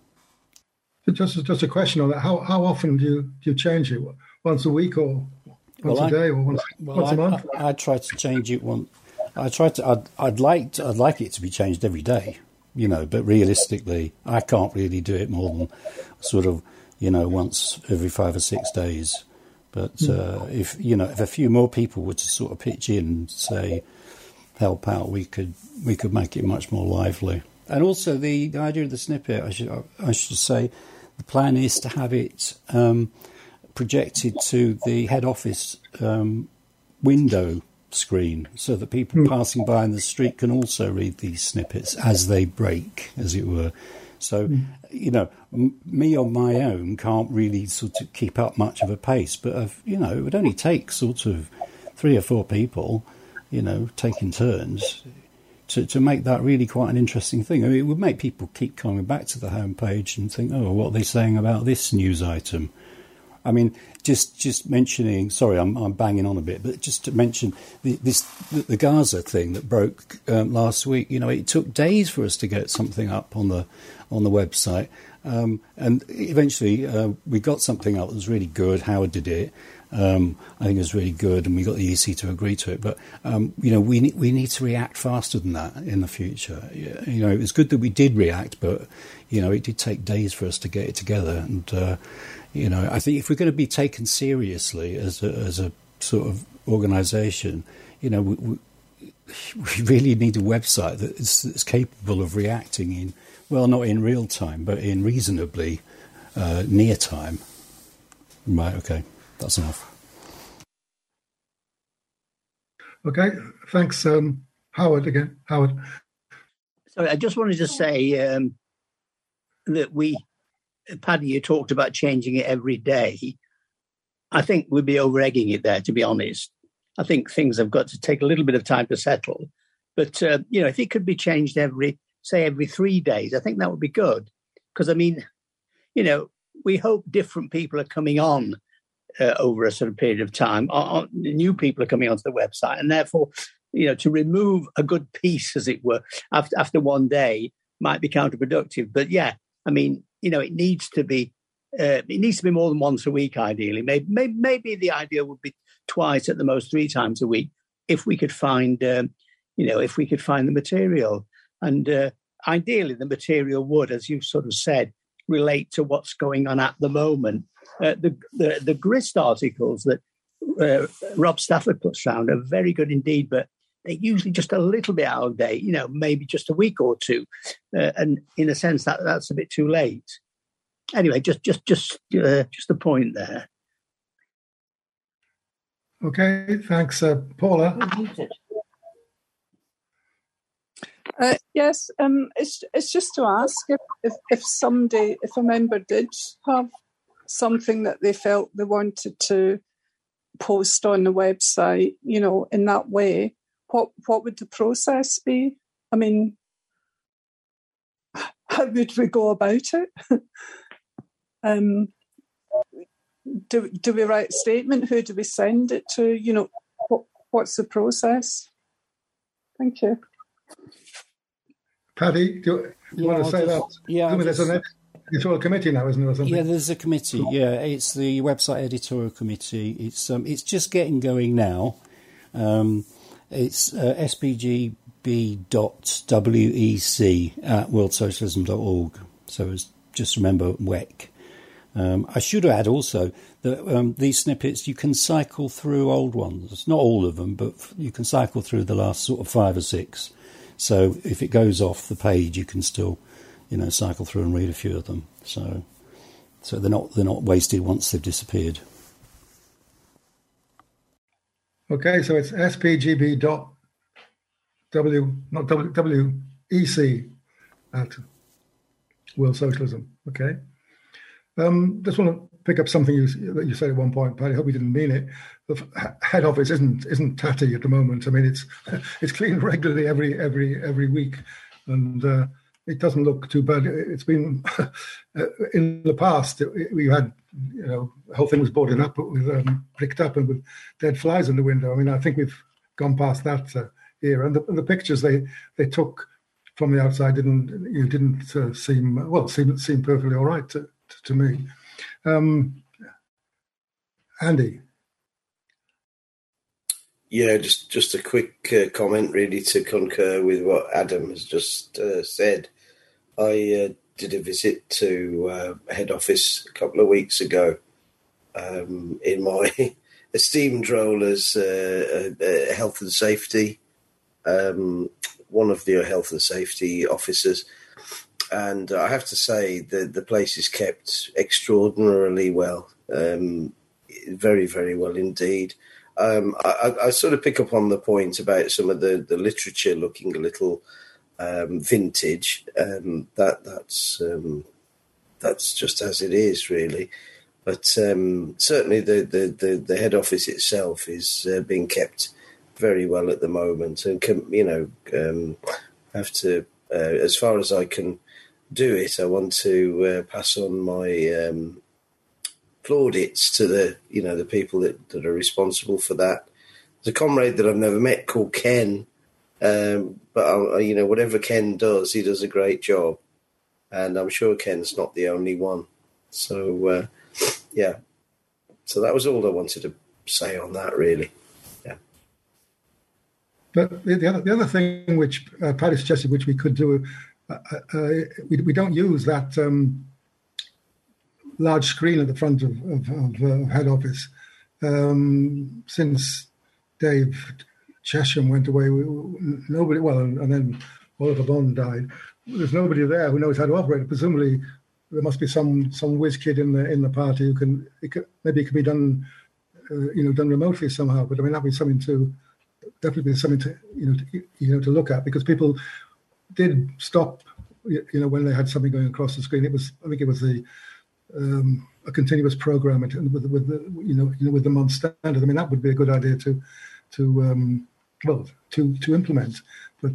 Just a question on that. How often do you change it? Once a week or once a day or once a month? I try to change it once. I'd like it to be changed every day, but realistically, I can't really do it more than sort of, once every 5 or 6 days. But if a few more people were to sort of pitch in and say, help out, we could make it much more lively. And also the idea of the snippet, I should say, the plan is to have it projected to the head office window screen, so that people passing by in the street can also read these snippets as they break, as it were. So, me on my own can't really sort of keep up much of a pace, but it would only take sort of 3 or 4 people, taking turns to make that really quite an interesting thing. I mean, it would make people keep coming back to the homepage and think, oh, what are they saying about this news item? I mean, just mentioning, sorry, I'm banging on a bit, but just to mention the Gaza thing that broke last week. It took days for us to get something up on the website, and eventually we got something up that was really good. Howard did it. I think it was really good, and we got the EC to agree to it. But we need to react faster than that in the future. It was good that we did react, but it did take days for us to get it together. And I think if we're going to be taken seriously as a sort of organisation, we really need a website that's capable of reacting in, well, not in real time, but in reasonably near time. Right, okay, that's enough. Okay, thanks, Howard again. Howard. Sorry, I just wanted to say that Paddy, you talked about changing it every day. I think we'd be over-egging it there, to be honest. I think things have got to take a little bit of time to settle. But, if it could be changed every 3 days, I think that would be good. Because, we hope different people are coming on over a sort of period of time. New people are coming onto the website. And therefore, to remove a good piece, as it were, after one day might be counterproductive. But, yeah, it needs to be more than once a week, ideally. Maybe the idea would be twice, at the most 3 times a week, if we could find, the material. And ideally, the material would, as you've sort of said, relate to what's going on at the moment. The Grist articles that Rob Stafford puts round are very good indeed, but they're usually just a little bit out of date, maybe just a week or two. And in a sense, that's a bit too late. Anyway, just a point there. Okay, thanks, Paula. Yes, it's just to ask if a member did have something that they felt they wanted to post on the website, in that way, what would the process be? I mean, how would we go about it? Do we write a statement? Who do we send it to? What's the process? Thank you. Paddy, do you want to say that? Yeah. There's an editorial committee now, isn't there, or something? Yeah, there's a committee. Yeah, it's the website editorial committee. It's just getting going now. It's spgb.wec@worldsocialism.org. So just remember WEC. I should add also that these snippets, you can cycle through old ones. Not all of them, but you can cycle through the last sort of 5 or 6. So if it goes off the page, you can still, cycle through and read a few of them. So they're not wasted once they've disappeared. Okay, so it's spgb.wec at World Socialism. Okay. Just want to pick up something that you said at one point, Paddy. I hope you didn't mean it. The head office isn't tatty at the moment. I mean, it's cleaned regularly every week. and it doesn't look too bad. It's been in the past we had, the whole thing was boarded up with bricked up and with dead flies in the window. I mean, I think we've gone past that era, and the pictures they took from the outside didn't seem perfectly all right to me. Andy. Yeah, just a quick comment, really, to concur with what Adam has just said. I did a visit to head office a couple of weeks ago in my esteemed role as health and safety, one of the health and safety officers. And I have to say that the place is kept extraordinarily well, very, very well indeed. I sort of pick up on the point about some of the literature looking a little vintage. That's just as it is, really. But certainly the head office itself is being kept very well at the moment, and have to, as far as I can do it, I want to pass on my plaudits to the people that are responsible for that. There's a comrade that I've never met called Ken, but whatever Ken does, he does a great job, and I'm sure Ken's not the only one. So yeah, so that was all I wanted to say on that, really. Yeah. But the other thing which Paddy suggested, which we could do, we don't use that large screen at the front of head office. Since Dave Chesham went away, nobody. Well, and then Oliver Bond died. There's nobody there who knows how to operate it. Presumably, there must be some whiz kid in the party who can. Maybe it could be done, done remotely somehow. But I mean, that'd be something to definitely be something to to look at, because people did stop, when they had something going across the screen. I think it was a continuous program with them on standard. I mean, that would be a good idea to implement. But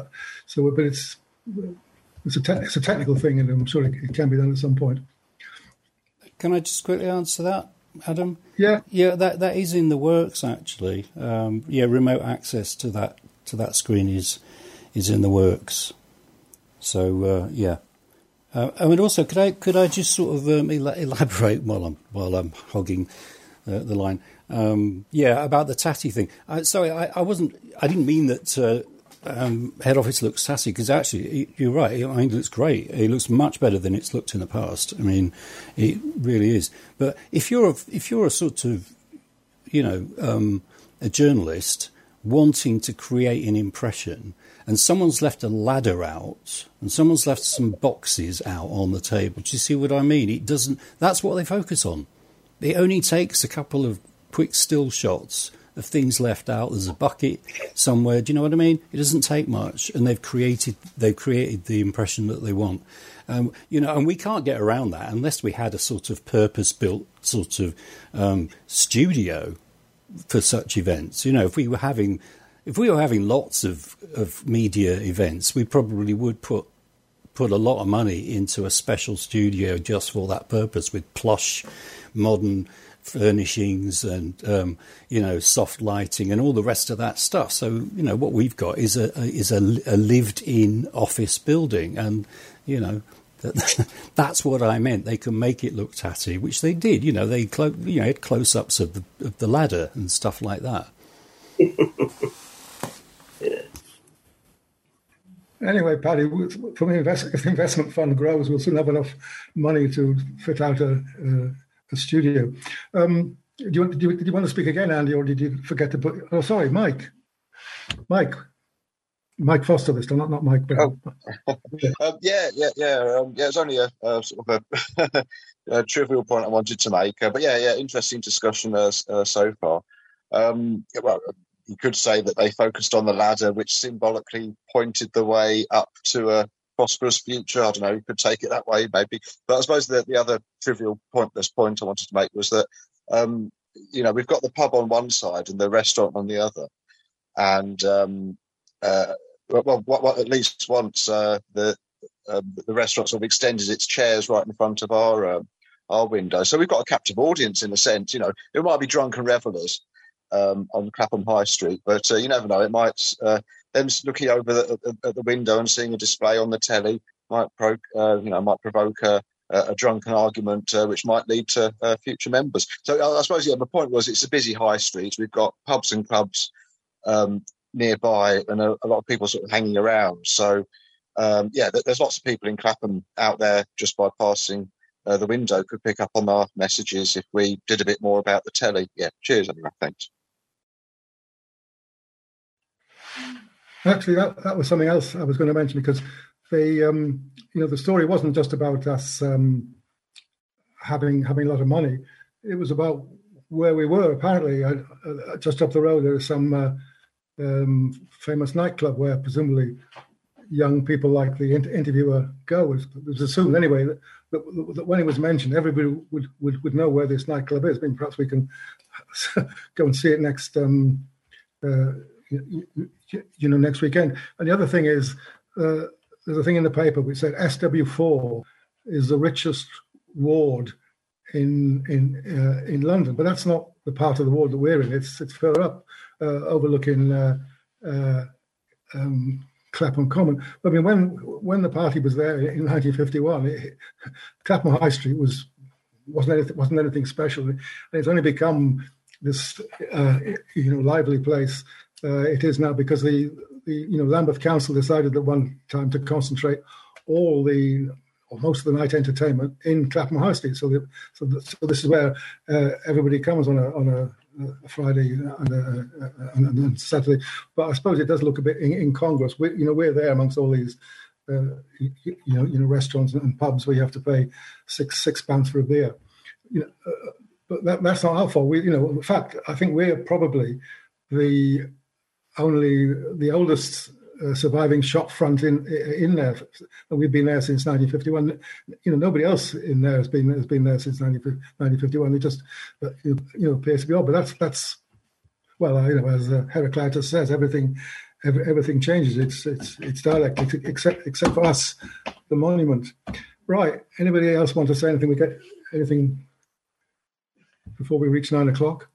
it's a technical thing, and I'm sure it can be done at some point. Can I just quickly answer that, Adam? Yeah. Yeah, that is in the works, actually. Remote access to that screen is in the works. So yeah. And also, could I just sort of elaborate while I'm hogging the line? About the tatty thing. Sorry, I didn't mean that head office looks tatty, because actually you're right. I mean, it looks great. It looks much better than it's looked in the past. I mean, it really is. But if you're a sort of a journalist wanting to create an impression, and someone's left a ladder out, and someone's left some boxes out on the table. Do you see what I mean? It doesn't. That's what they focus on. It only takes a couple of quick still shots of things left out. There's a bucket somewhere. Do you know what I mean? It doesn't take much, and they've created the impression that they want. And we can't get around that unless we had a sort of purpose-built sort of studio for such events. If we were having lots of media events, we probably would put a lot of money into a special studio just for that purpose, with plush, modern furnishings and soft lighting and all the rest of that stuff. So what we've got is a lived-in office building, and that's what I meant. They can make it look tatty, which they did. They had close-ups of the ladder and stuff like that. Anyway, Paddy, if the investment fund grows, we'll soon have enough money to fit out a studio. Did you want to speak again, Andy, or did you forget to put? Oh, sorry, Mike Foster this time, not Mike Brown. It's only a sort of a trivial point I wanted to make, but interesting discussion so far. You could say that they focused on the ladder, which symbolically pointed the way up to a prosperous future. I don't know, you could take it that way, maybe. But I suppose the other trivial pointless point I wanted to make was that, we've got the pub on one side and the restaurant on the other. And what at least once the restaurant sort of extended its chairs right in front of our window. So we've got a captive audience in a sense. You know, it might be drunken revellers on Clapham High Street, but you never know. It might them looking over at the window and seeing a display on the telly might provoke a drunken argument, which might lead to future members. So I suppose my point was it's a busy high street. We've got pubs and clubs nearby, and a lot of people sort of hanging around. So there's lots of people in Clapham out there just by passing the window could pick up on our messages if we did a bit more about the telly. Yeah, cheers, anyway, thanks. Actually, that was something else I was going to mention, because the story wasn't just about us having a lot of money. It was about where we were. Apparently, just up the road there is some famous nightclub where presumably young people like the interviewer go. It was assumed anyway that when it was mentioned, everybody would know where this nightclub is. I mean, perhaps we can go and see it next next weekend. And the other thing is, there's a thing in the paper which said SW4 is the richest ward in London, but that's not the part of the ward that we're in. It's further up, overlooking Clapham Common. I mean, when the party was there in 1951, Clapham High Street wasn't anything special, and it's only become this lively place. It is now because the Lambeth Council decided at one time to concentrate most of the night entertainment in Clapham High Street. So this is where everybody comes on a Friday and Saturday. But I suppose it does look a bit incongruous. We're there amongst all these restaurants and pubs where you have to pay £6 for a beer. But that's not our fault. In fact, I think we're probably the oldest surviving shop front in there, and we've been there since 1951. Nobody else in there has been there since 1951. It just appears to be odd. But that's as Heraclitus says, everything changes. It's dialect, except for us, the monument. Right. Anybody else want to say anything? We get anything before we reach 9 o'clock?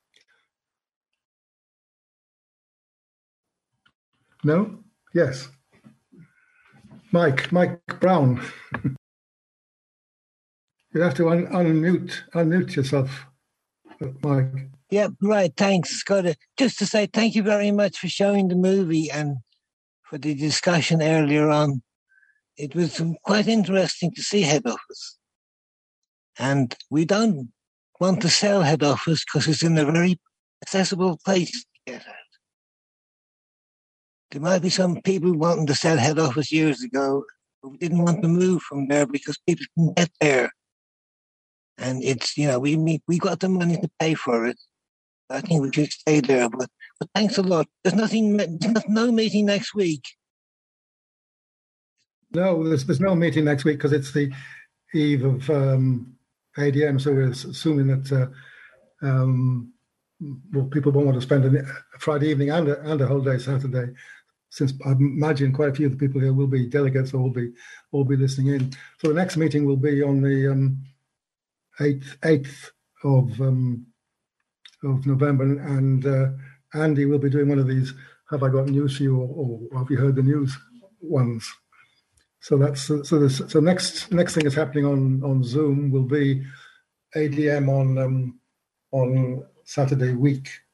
No? Yes. Mike Brown. You'll have to unmute yourself, Mike. Yeah, right. Thanks, Scott. Just to say thank you very much for showing the movie and for the discussion earlier on. It was quite interesting to see head office. And we don't want to sell head office because it's in a very accessible place to get at. There might be some people wanting to sell head office years ago, but we didn't want to move from there because people can get there. And it's, we got the money to pay for it. I think we should stay there. But thanks a lot. There's no meeting next week. No, there's no meeting next week because it's the eve of ADM. So we're assuming that people won't want to spend a Friday evening and a whole day Saturday, since I imagine quite a few of the people here will be delegates or will be listening in. So the next meeting will be on the 8th of November, and Andy will be doing one of these "Have I got news for you?" or "Have you heard the news?" ones. So that's so next thing that's happening on Zoom will be ADM on Saturday week.